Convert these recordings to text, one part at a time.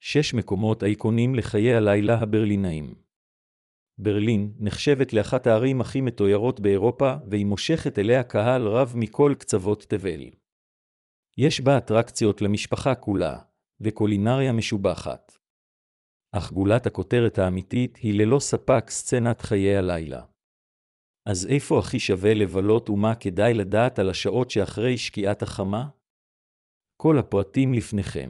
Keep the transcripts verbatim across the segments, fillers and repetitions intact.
שש מקומות אייקונים לחיי הלילה הברלינאים. ברלין נחשבת לאחת הערים הכי מתוירות באירופה, והיא מושכת אליה קהל רב מכל קצוות תבל. יש בה אטרקציות למשפחה כולה, וקולינריה משובחת. אך גולת הכותרת האמיתית היא ללא ספק סצנת חיי הלילה. אז איפה הכי שווה לבלות ומה כדאי לדעת על השעות שאחרי שקיעת החמה? כל הפרטים לפניכם.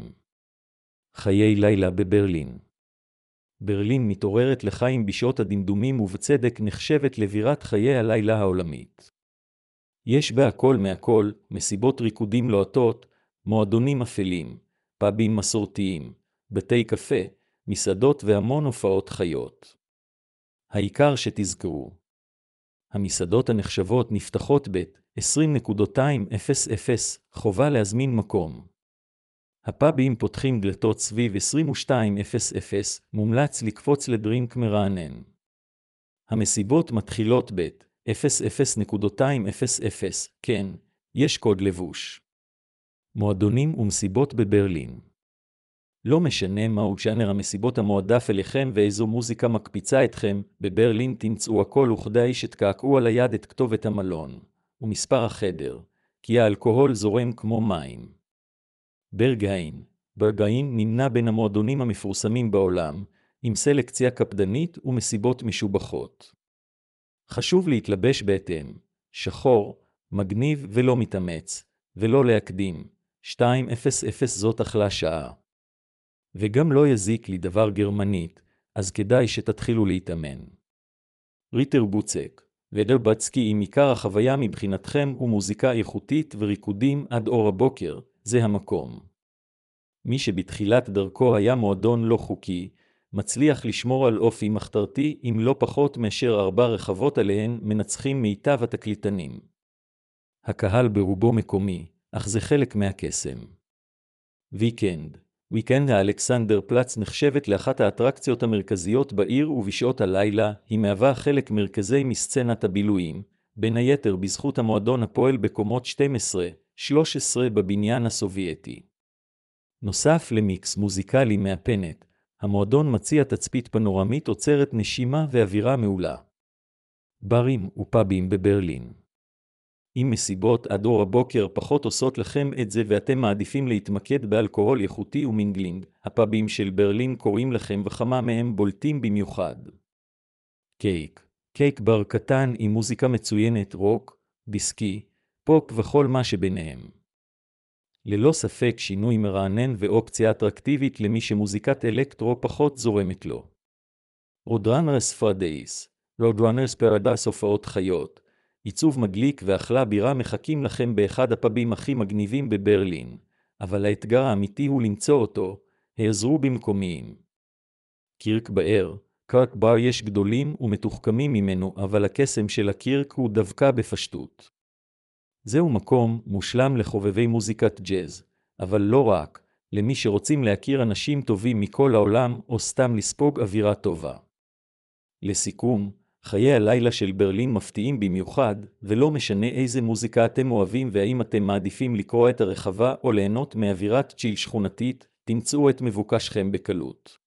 חיי לילה בברלין. ברלין מתעוררת לחיים בשעות הדמדומים ובצדק נחשבת לבירת חיי הלילה העולמית. יש בה הכל מהכל, מסיבות ריקודים לוהטות, מועדונים אפלים, פאבים מסורתיים, בתי קפה, מסעדות והמון הופעות חיות. העיקר שתזכרו. המסעדות הנחשבות נפתחות ב-עשרים אפס אפס, חובה להזמין מקום. הפאבים פותחים דלתות סביב עשרים ושתיים אפס אפס, מומלץ לקפוץ לדרינק מרענן. המסיבות מתחילות ב-אפס אפס אפס אפס, כן, יש קוד לבוש. מועדונים ומסיבות בברלין. לא משנה מהו ז'אנר המסיבות המועדף אליכם ואיזו מוזיקה מקפיצה אתכם, בברלין תמצאו הכל וכדאי שתקעקעו על היד את כתובת המלון, ומספר החדר, כי האלכוהול זורם כמו מים. ברגהיין. ברגהיין נמנה בין המועדונים המפורסמים בעולם, עם סלקציה קפדנית ומסיבות משובחות. חשוב להתלבש בהתאם, שחור, מגניב ולא מתאמץ, ולא להקדים, שתיים אפס אפס זאת אחלה שעה. וגם לא יזיק לי דבר גרמנית, אז כדאי שתתחילו להתאמן. ריטר בוצק, ודרבצקי עם עיקר החוויה מבחינתכם ומוזיקה איכותית וריקודים עד אור הבוקר, זה המקום. מי שבתחילת דרכו היה מועדון לא חוקי, מצליח לשמור על אופי מחתרתי עם לא פחות מאשר ארבע רחבות עליהן מנצחים מיטב התקליטנים. הקהל ברובו מקומי, אך זה חלק מהקסם. ויקנד. ויקנד האלכסנדר פלץ נחשבת לאחת האטרקציות המרכזיות בעיר ובשעות הלילה, היא מהווה חלק מרכזי מסצנת הבילויים, בין היתר בזכות המועדון הפועל בקומות שתים עשרה שלוש עשרה בבניין הסובייטי. נוסף למיקס מוזיקלי מהפנת, המועדון מציע תצפית פנורמית עוצרת נשימה ואווירה מעולה. ברים ופאבים בברלין. אם מסיבות עד אור הבוקר פחות עושות לכם את זה ואתם מעדיפים להתמקד באלכוהול איכותי ומינגלינג, הפאבים של ברלין קוראים לכם וכמה מהם בולטים במיוחד. קייק. קייק בר קטן עם מוזיקה מצוינת, רוק, דיסקי, פופ וכל מה שביניהם. ללא ספק שינוי מרענן ואופציה אטרקטיבית למי שמוזיקת אלקטרו פחות זורמת לו. רודרנרס פרדייס. רודרנרס פרדייס הופעות חיות. עיצוב מגליק ואכלה בירה מחכים לכם באחד הפאבים הכי מגניבים בברלין, אבל האתגר האמיתי הוא למצוא אותו, העזרו במקומיים. קירק באר, קרק בר יש גדולים ומתוחכמים ממנו, אבל הקסם של הקירק הוא דווקא בפשטות. זהו מקום מושלם לחובבי מוזיקת ג'אז, אבל לא רק, למי שרוצים להכיר אנשים טובים מכל העולם או סתם לספוג אווירה טובה. לסיכום, חיי הלילה של ברלין מפתיעים במיוחד, ולא משנה איזה מוזיקה אתם אוהבים והאם אתם מעדיפים לקרוא את הרחבה או ליהנות מאווירת צ'יל שכונתית, תמצאו את מבוקשכם בקלות.